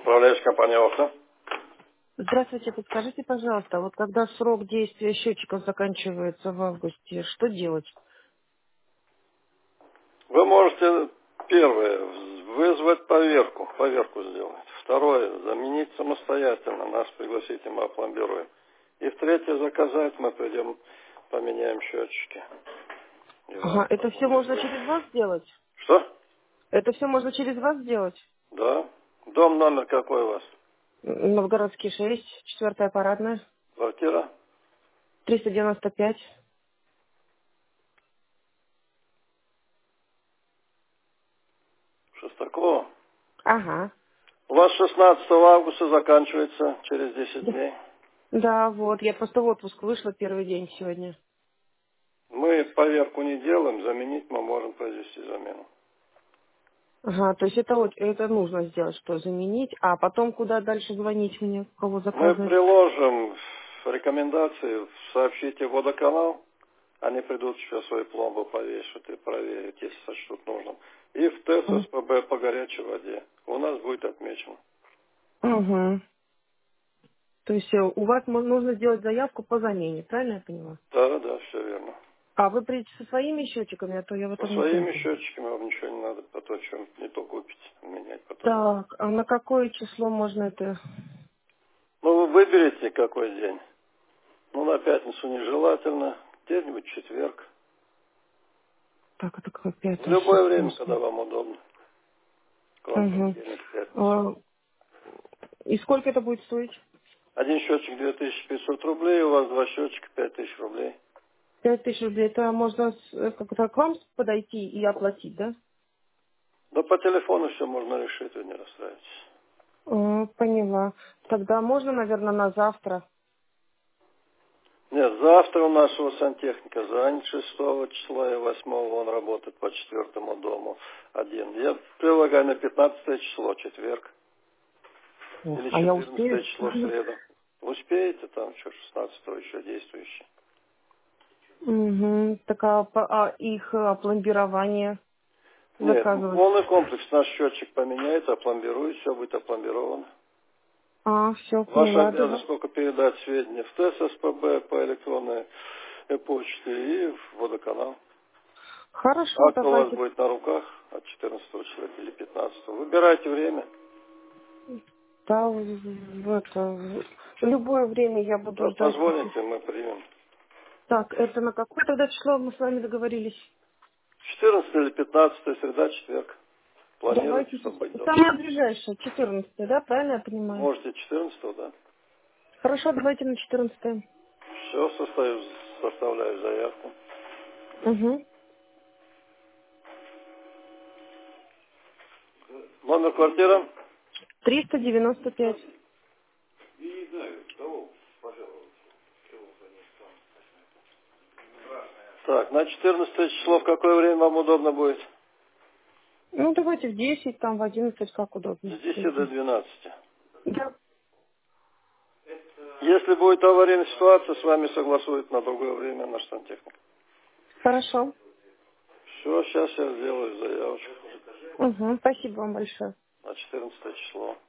Управляющая компания «Окна». Здравствуйте, подскажите, пожалуйста, вот когда срок действия счетчиков заканчивается в августе, что делать? Вы можете, первое, вызвать поверку сделать. Второе, заменить самостоятельно, нас пригласите, мы опломбируем. И в третье, заказать, мы придем, поменяем счетчики. И вам Ага, это все можно организуем. через вас сделать? Что? Это все можно через вас сделать? Да. Дом номер какой у вас? Новгородский 6, 4 парадная, Квартира? 395. Шестакова. Ага. У вас 16 августа заканчивается, через 10 Да, дней. да, вот, я просто в отпуск вышла первый день сегодня. Мы поверку не делаем, заменить мы можем произвести замену. Ага, то есть это, это нужно сделать, что заменить, а потом куда дальше звонить мне, кого Мы заказывать? приложим рекомендации, сообщите водоканал, они придут еще свои пломбы повешают и проверят, если сочтут нужным. И в ТЭС СПБ по горячей воде. У нас будет отмечено. Угу. То есть у вас нужно сделать заявку по замене, правильно я поняла? Да, да, все верно. А вы придете со своими счетчиками, а то я в Со этом не своими смысле. счетчиками вам ничего не надо, потом чем не то купить, менять потом надо. Так, а на какое число можно это? Ну, вы выберете какой день. Ну, на пятницу нежелательно, где-нибудь четверг. Так, это какое В пятница? любое время, когда Ясно. вам удобно. Кроме Угу. понедельника, пятницы. И сколько это будет стоить? Один счетчик 2500 рублей, у вас два счетчика 5000 рублей. 5000 рублей. Это можно как-то к вам подойти и оплатить, да? Да по телефону все можно решить, вы не расстраивайтесь. Поняла. Тогда можно, наверное, на завтра. Нет, завтра у нашего сантехника занят 6 числа и 8 он работает по 4 дому один. Я предлагаю на 15 число, четверг. Ох, Или а я 14 успею? число, среда. Успеете, там что, 16 еще действующий. Угу. Так, их пломбирование Нет, заказывать? полный комплекс. Наш счетчик поменяется, опломбирует, все будет опломбировано. Все, Ваша поняла. обязанность только передать сведения в ТЭС СПБ по электронной почте и в водоканал. Хорошо, Акт у вас давайте. будет на руках от 14 числа или 15. Выбирайте время. Да, в любое время я буду Да, ждать. позвоните, мы примем. Так, это на какое тогда число мы с вами договорились? 14 или 15 среда, четверг. Планируйте, Давайте, чтобы быть дома. самое ближайшее, 14, да, правильно я понимаю? Можете 14, да. Хорошо, давайте на 14. Все, составляю заявку. Угу. Номер квартиры? 395. Так, на 14 число в какое время вам удобно будет? Ну, давайте в 10, там в 11, как С удобно. 10 до 12. Да. Если будет аварийная ситуация, с вами согласует на другое время наш сантехник. Хорошо. Все, сейчас я сделаю заявочку Угу. Спасибо вам большое. на 14 число.